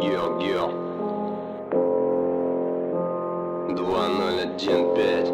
Йо-йо 2015.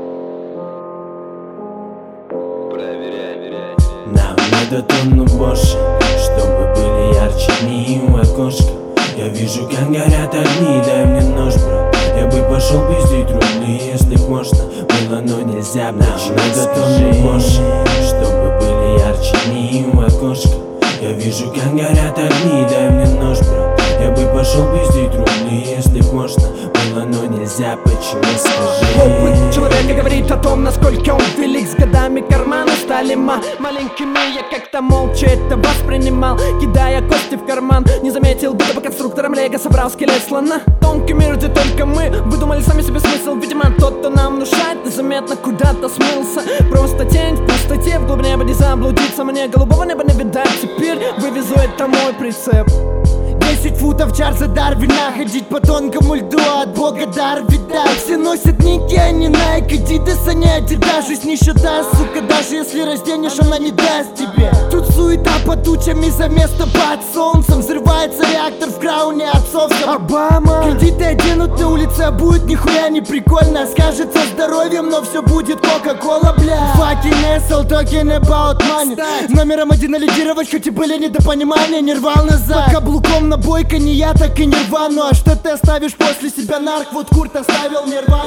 Проверяй. Нам надо тонну больше, чтобы были ярче дни у окошка. Я вижу, как горят огни, дай мне нож, бро. Я бы пошел пиздить рули, если б можно было, но нельзя. Нам надо тонну больше, чтобы были ярче дни у окошка. Я вижу, как горят огни, дай мне нож, бро. Я бы пошел пиздить рули, если б можно было, но нельзя. Почему, скажи? Опыт человека говорит о том, насколько он велик. С годами карманы стали маленькими. Я как-то молча это воспринимал, кидая кости в карман. Не заметил, будто по конструкторам лего собрал скелет слона. Тонкий мир, где только мы выдумали сами себе смысл. Видимо, тот, кто нам внушает, незаметно куда-то смылся. Просто тень в пустоте, в глубь неба не заблудиться. Мне голубого неба не видать, теперь вывезу это мой прицеп. 10 футов Чарльза Дарвина, ходить по тонкому льду, от Бога дар видать. Все носят ники, а не Nike, Adidas, а не Adidas. Жизнь не считает, сука, даже если разденешь, она не даст тебе. Тут суета под тучами за место под солнцем. Взрывается реактор в крауне отцовском. Обама. Кредиты оденут на улице, а будет нихуя не прикольно. Скажется здоровьем, но все будет Кока-Кола, бля. Fucking asshole, talking about money. Номером один лидировать, хоть и были недопонимания. Не рвал назад, под каблуком на бойко, не я, так и нирвану. А что ты оставишь после себя, нарк? Вот Курт оставил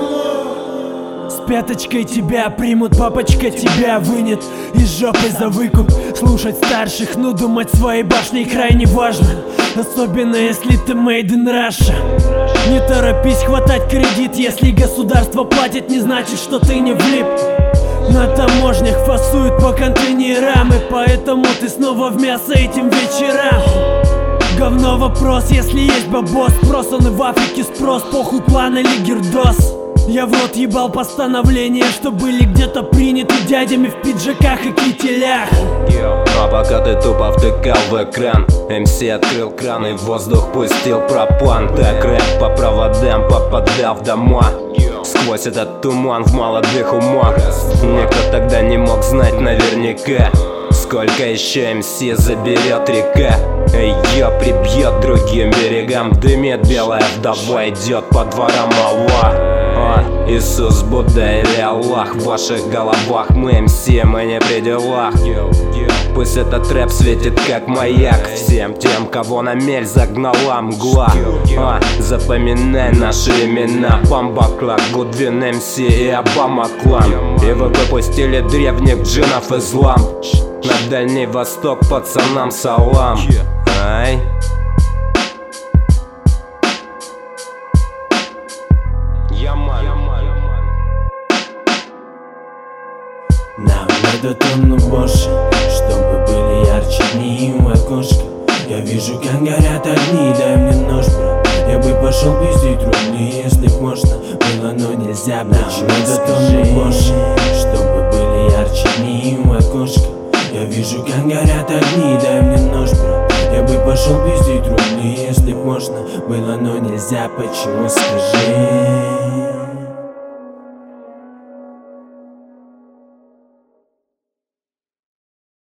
нирвану. С пяточкой тебя примут, папочка тебя вынет из жопы за выкуп. Слушать старших, но думать своей башней крайне важно. Особенно если ты made in Russia. Не торопись хватать кредит, если государство платит, не значит, что ты не влип. На таможнях фасуют по контейнерам, и поэтому ты снова в мясо этим вечерам. Говно вопрос, если есть бабос. Спрос, он и в Африке спрос, похуй план или гирдос. Я в рот ебал постановления, что были где-то приняты дядями в пиджаках и кителях. А пока ты тупо втыкал в экран, МС открыл кран и в воздух пустил пропан. Так рэп по проводам попадал в дома, сквозь этот туман в молодых умах. Никто тогда не мог знать наверняка, сколько еще МС заберет река. Ее прибьет другим берегам, дымит белая вдова, идет по дворам Аллах. Иисус, Будда или Аллах, в ваших головах мы МС, мы не при делах. Пусть этот рэп светит как маяк всем тем, кого на мель загнала мгла. Запоминай наши имена: Бамбаклак, Гудвин, МС и Обама клан. И вы выпустили древних джинов ислам. На Дальний Восток пацанам салам. Ай. Нам надо тонну больше, чтобы были ярче дни у окошка. Я вижу, как горят огни, дай мне нож, бро. Я бы пошел пиздить рули, если б можно было, но нельзя. Нам надо тонну больше, чтобы были ярче дни у окошка. Я вижу, как горят огни, дай мне нож, бро. Я бы пошел пиздить рули, если б можно было, но нельзя. Почему, скажи?